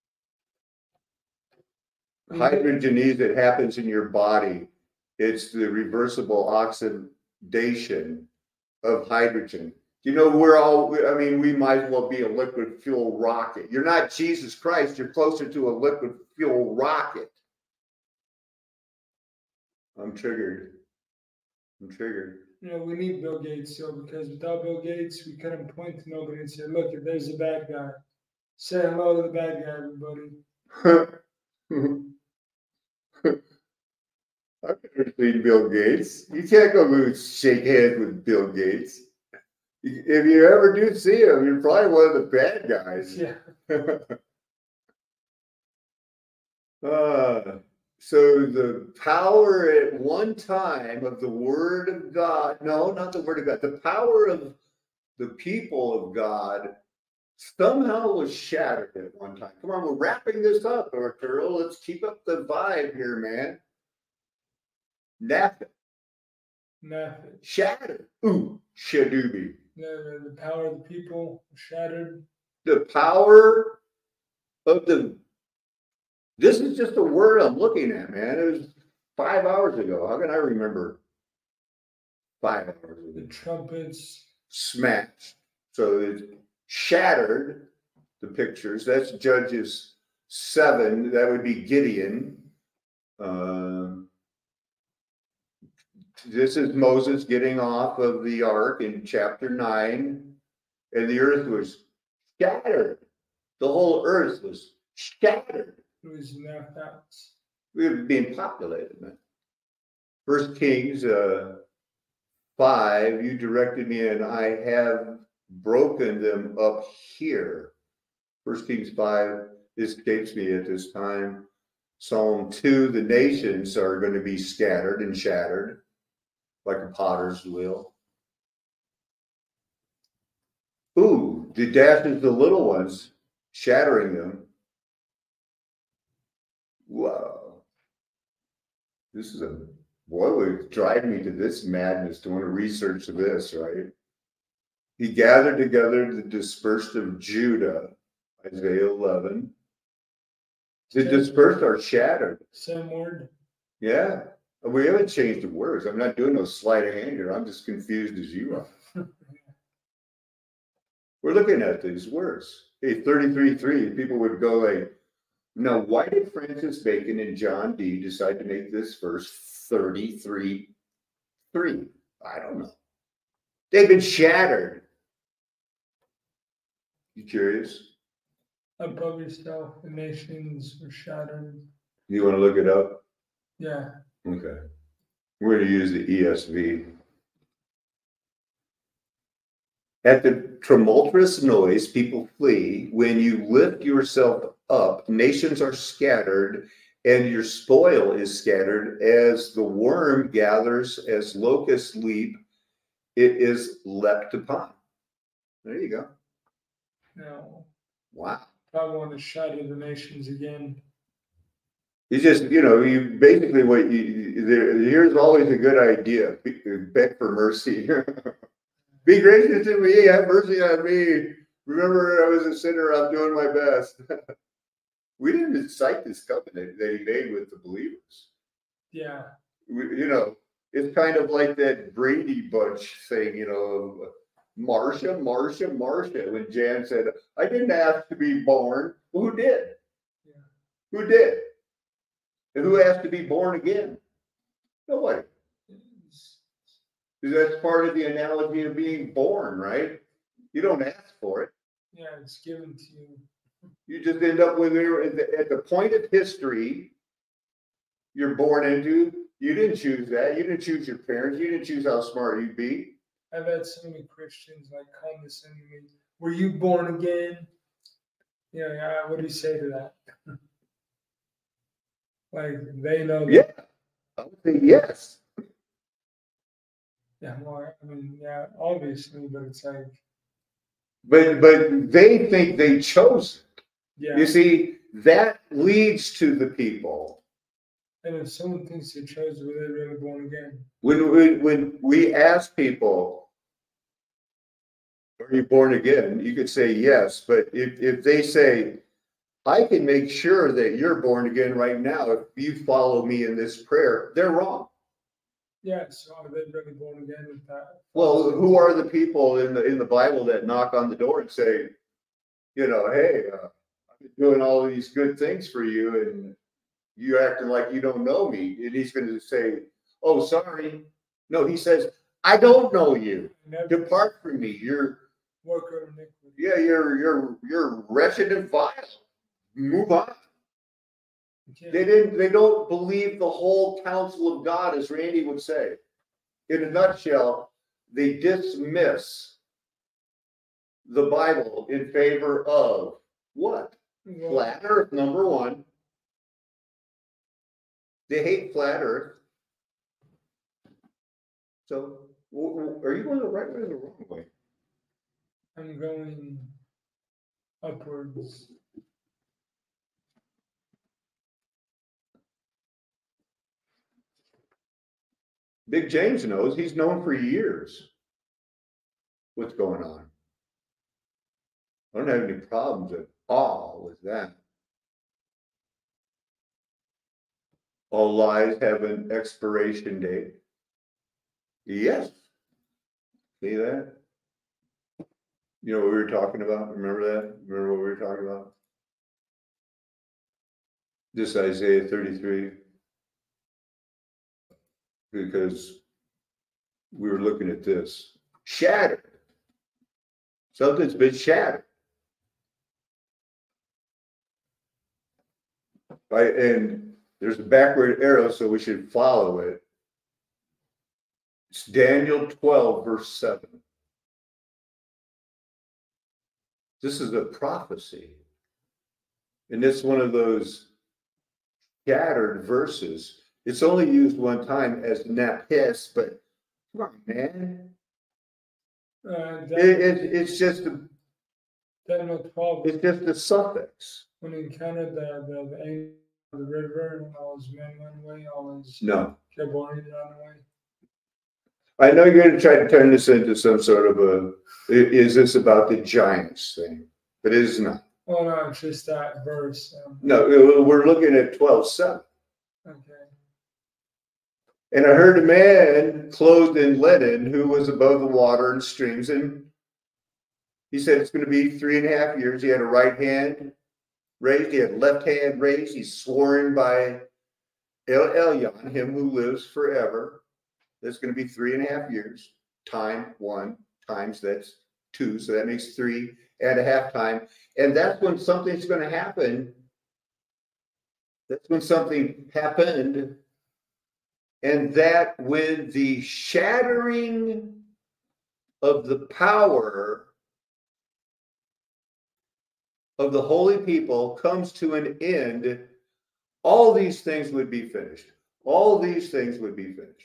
Hydrogenase that happens in your body, it's the reversible oxidation of hydrogen. You know, we're all, I mean, we might as well be a liquid fuel rocket. You're not Jesus Christ, you're closer to a liquid fuel rocket. I'm triggered. I'm triggered. You know, we need Bill Gates still, because without Bill Gates, we couldn't point to nobody and say, look, if there's a bad guy, say hello to the bad guy, everybody. I've never seen Bill Gates. You can't go shake hands with Bill Gates. If you ever do see him, you're probably one of the bad guys. Yeah. uh, so the power at one time of the Word of God, no, not the Word of God, the power of the people of God somehow was shattered at one time. Come on, we're wrapping this up, Arturo. Let's keep up the vibe here, man. Nothing. Nothing. Shattered. Ooh, Shadoobie. The, the power of the people shattered. The power of the, this is just a word I'm looking at, man. It was five hours ago. How can I remember five hours ago? The trumpets. Smashed. So it shattered the pictures. That's Judges seven. That would be Gideon. Uh, this is Moses getting off of the ark in chapter nine, and the earth was shattered. The whole earth was shattered. It was knocked out. We were being populated, man. First Kings uh, five, you directed me, and I have broken them up here. First Kings five escapes me at this time. Psalm two, the nations are going to be scattered and shattered like a potter's wheel. Ooh, the dashes the little ones, shattering them. Wow. This is a, boy, would drive me to this madness to want to research this, right? He gathered together the dispersed of Judah, Isaiah eleven. The dispersed are shattered. Same word. Yeah. We haven't changed the words. I'm not doing no sleight of hand here. I'm just confused as you are. We're looking at these words. Hey, thirty-three three, people would go like, now, why did Francis Bacon and John Dee decide to make this verse thirty-three three? I don't know. They've been shattered. You curious? Above yourself, the nations were shattered. You want to look it up? Yeah. Okay. We're going to use the E S V. At the tumultuous noise, people flee. When you lift yourself up, nations are scattered, and your spoil is scattered. As the worm gathers, as locusts leap, it is leapt upon. There you go. No. Wow. Probably want to shatter the nations again. You just, you know, you basically what you, there, here's always a good idea. Beg for mercy. Be gracious to me, have mercy on me. Remember, I was a sinner, I'm doing my best. We didn't cite this covenant that he made with the believers. Yeah. We, you know, it's kind of like that Brady Bunch thing, you know, Marcia, Marcia, Marcia, when Jan said, I didn't ask to be born. Well, who did? Yeah. Who did? And who asked to be born again? Nobody. Because that's part of the analogy of being born, right? You don't ask for it. Yeah, it's given to you. You just end up with it at the, at the point of history you're born into. You didn't choose that. You didn't choose your parents. You didn't choose how smart you'd be. I've had so many Christians like condescending me. Were you born again? Yeah, yeah. What do you say to that? Like they know. That, yeah, I would say yes. Yeah, well, I mean, yeah, obviously, but it's like. But but they think they chose it. Yeah. You see, that leads to the people. And if someone thinks they chose, were they really born again? When we when we ask people, are you born again? You could say yes, but if, if they say, I can make sure that you're born again right now if you follow me in this prayer, they're wrong. Yeah, so are they really born again with that? Well, who are the people in the in the Bible that knock on the door and say, you know, hey, uh, I've been doing all of these good things for you, and you acting like you don't know me? And he's going to say, oh, sorry. No, he says, I don't know you. Never. Depart from me. You're worker of iniquity. Yeah, you're you're you're wretched and vile. Move on. They didn't. They don't believe the whole counsel of God, as Randy would say. In a nutshell, they dismiss the Bible in favor of what? Well, Flat Earth, number one. They hate flat Earth. So, w- w- are you going the right way or the wrong way? I'm going upwards. Big James knows. He's known for years what's going on. I don't have any problems at all with that. All lies have an expiration date. Yes. See that? You know what we were talking about? Remember that? Remember what we were talking about? This Isaiah thirty-three. Because we were looking at this. Shattered. Something's been shattered. Right? And there's a backward arrow, so we should follow it. It's Daniel twelve, verse seven. This is a prophecy. And it's one of those scattered verses. It's only used one time as napis, but come on, man. Uh, It, Daniel, it, it's just a, Daniel twelve, it's just a suffix. when he encountered the, the, the angel of the river and all his men went away, all his No. Gabonians ran away. I know you're going to try to turn this into some sort of a, i- is this about the giants thing? But it is not. Oh no, it's just that verse. Um, No, we're looking at twelve seven. okay. And I heard a man clothed in linen who was above the water and streams. And he said it's going to be three and a half years. He had a right hand raised. He had a left hand raised. He's sworn by El Elyon, him who lives forever. That's going to be three and a half years. Time one times that's two. So that makes three and a half time. And that's when something's going to happen. That's when something happened. And that when the shattering of the power of the holy people comes to an end, all these things would be finished. All these things would be finished.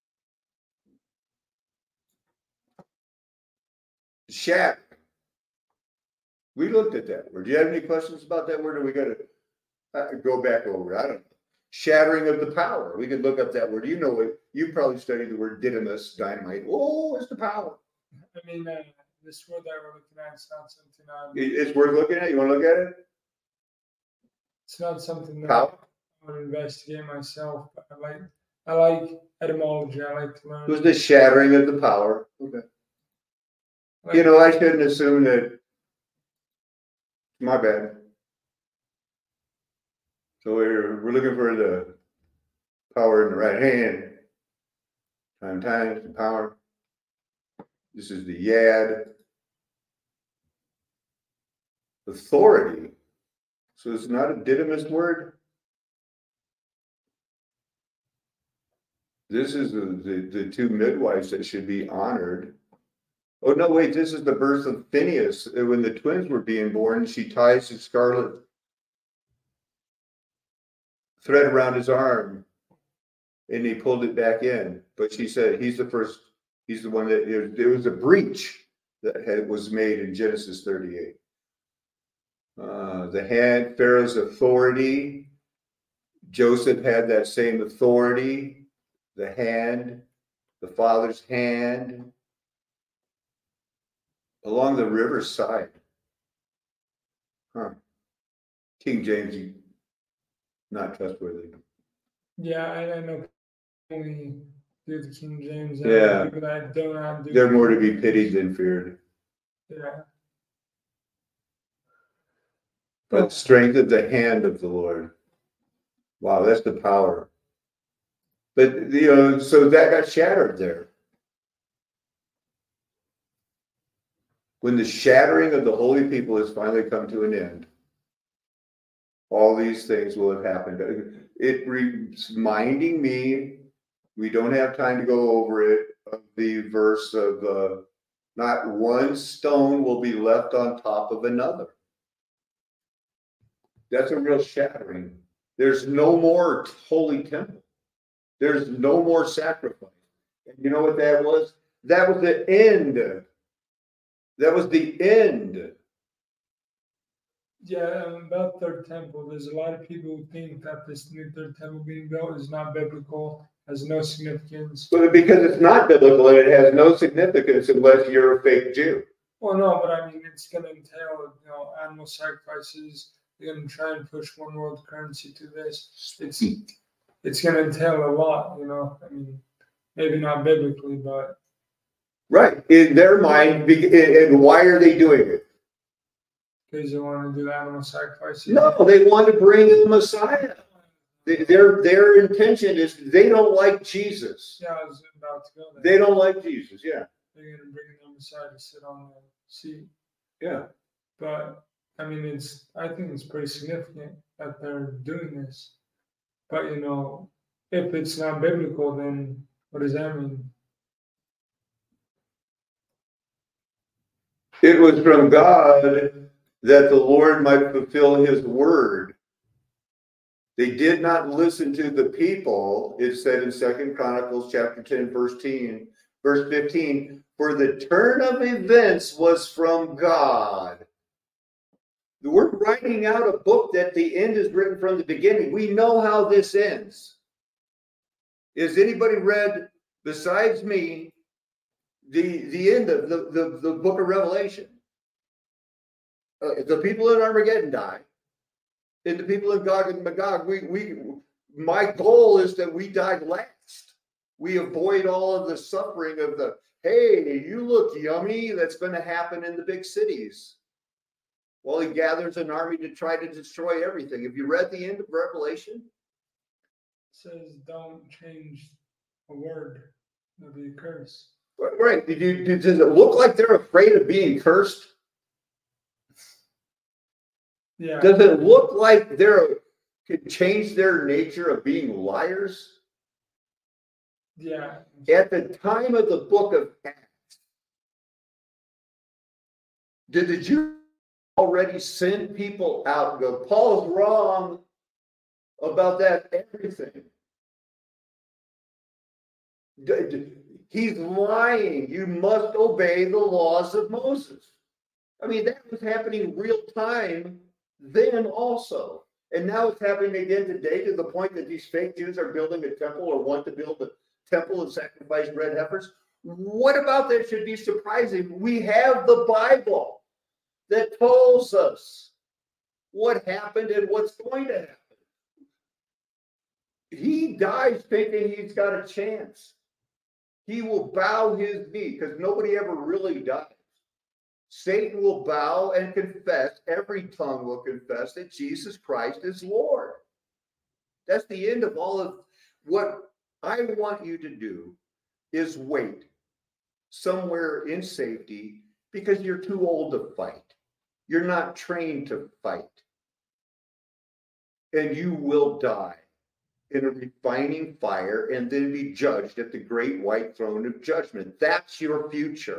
Shatter. We looked at that word. Do you have any questions about that word, or we got to uh, go back over it? I don't know. Shattering of the power. We could look up that word. You know it. You probably studied the word dynamis, dynamite. Oh, it's the power. I mean, uh, this word that we're looking at is not something I, It- It's worth looking at. You want to look at it? it's not something that Power. I would investigate myself. But I like, I like etymology. I like to learn. It was the shattering of the power. Okay. I like- You know, I shouldn't assume that. My bad. So we're we're looking for the power in the right hand. Time times the power. This is the yad. Authority. So it's not a didymus word. This is the, the, the two midwives that should be honored. Oh, no, wait, this is the birth of Phineas. When the twins were being born, she ties the scarlet thread around his arm and he pulled it back in. But she said he's the first, he's the one that, there, there was a breach that had, was made in Genesis thirty-eight. Uh, the hand, Pharaoh's authority. Joseph had that same authority. The hand, the father's hand. Along the riverside. Huh. King James, not trustworthy. Yeah, I, I know only do the King James. and Yeah. People that do not do. They're more to be pitied than feared. Yeah. But strength of the hand of the Lord. Wow, that's the power. But, you know, so that got shattered there. When the shattering of the holy people has finally come to an end, all these things will have happened. It reminding me, we don't have time to go over it, of the verse of uh, Not one stone will be left on top of another. That's a real shattering. There's no more holy temple. There's no more sacrifice. And you know what that was? That was the end. That was the end. Yeah, um, about third temple, there's a lot of people who think that this new third temple being built is not biblical, has no significance. But because it's not biblical and it has no significance unless you're a fake Jew. Well, no, but I mean, it's going to entail, you know, animal sacrifices. They're going to try and push one world currency to this. It's it's going to entail a lot, you know. I mean, maybe not biblically, but right in their mind. And why are they doing it? Because they want to do animal sacrifices. No, they want to bring the Messiah. Their their intention is they don't like Jesus. Yeah, I was about to go there. They don't like Jesus. Yeah. They're going to bring the Messiah to sit on the seat. Yeah. But I mean, it's. I think it's pretty significant that they're doing this. But you know, if it's not biblical, then what does that mean? It was from God that the Lord might fulfill his word. They did not listen to the people. It said in Second Chronicles chapter ten, verse ten, verse fifteen, for the turn of events was from God. We're writing out a book that the end is written from the beginning. We know how this ends. Has anybody read, besides me, the, the end of the, the, the book of Revelation? Uh, the people in Armageddon die. And the people in Gog and Magog, we, we, my goal is that we die last. We avoid all of the suffering of the, hey, you look yummy, that's going to happen in the big cities. Well, he gathers an army to try to destroy everything. Have you read the end of Revelation? It says don't change a word. It'll be a curse. Right. Did you, does it look like they're afraid of being cursed? Yeah. Does it look like they're could change their nature of being liars? Yeah. At the time of the book of Acts, did the Jews already send people out and go, Paul's wrong about that everything? He's lying. You must obey the laws of Moses. I mean, that was happening real time then also. And now it's happening again today to the point that these fake Jews are building a temple or want to build a temple and sacrifice red heifers. What about that should be surprising? We have the Bible that tells us what happened and what's going to happen. He dies thinking he's got a chance. He will bow his knee because nobody ever really dies. Satan will bow and confess, every tongue will confess that Jesus Christ is Lord. That's the end of all of what I want you to do is wait somewhere in safety because you're too old to fight. You're not trained to fight. And you will die in a refining fire and then be judged at the great white throne of judgment. That's your future.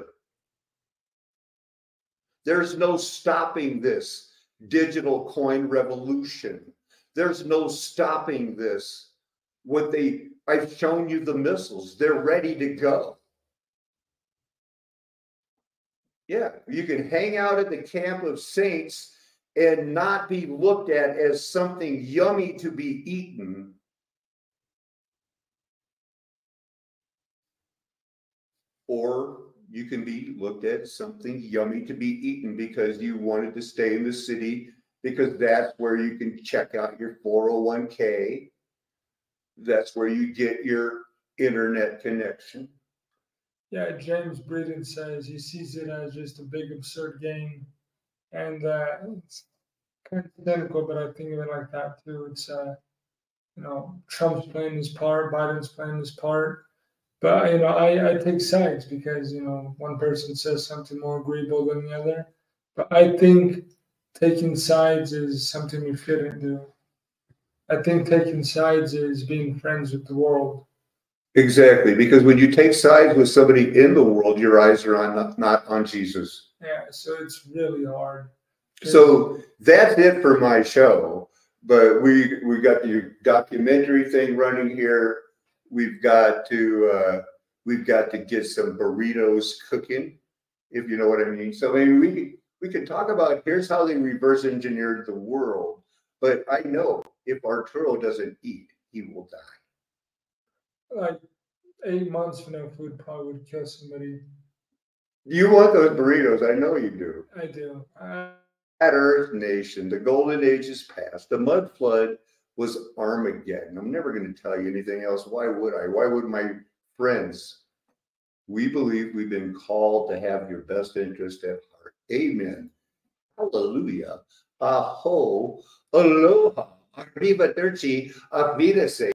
There's no stopping this digital coin revolution. There's no stopping this. What they, I've shown you the missiles. They're ready to go. Yeah, you can hang out at the camp of saints and not be looked at as something yummy to be eaten. Or you can be looked at as something yummy to be eaten because you wanted to stay in the city because that's where you can check out your four oh one k. That's where you get your internet connection. Yeah, James Breeden says he sees it as just a big absurd game. And uh, it's kind of cynical, but I think of it like that too. It's, uh, you know, Trump's playing his part, Biden's playing his part. But, you know, I, I take sides because, you know, one person says something more agreeable than the other. But I think taking sides is something you shouldn't do. I think taking sides is being friends with the world. Exactly, because when you take sides with somebody in the world, your eyes are on, not, not on Jesus. Yeah, so it's really hard. So that's it for my show. But we we got the documentary thing running here. We've got to uh, we've got to get some burritos cooking, if you know what I mean. So I mean we we can talk about here's how they reverse engineered the world. But I know if Arturo doesn't eat, he will die. Like eight months for no food probably would kill somebody. You want those burritos? I know you do. I do. I, At Earth Nation, the golden age is past. The mud flood was Armageddon. I'm never going to tell you anything else. Why would I? Why would my friends? We believe we've been called to have your best interest at heart. Amen. Hallelujah. Aho. Aloha. Arrivederci. Auf Wiedersehen.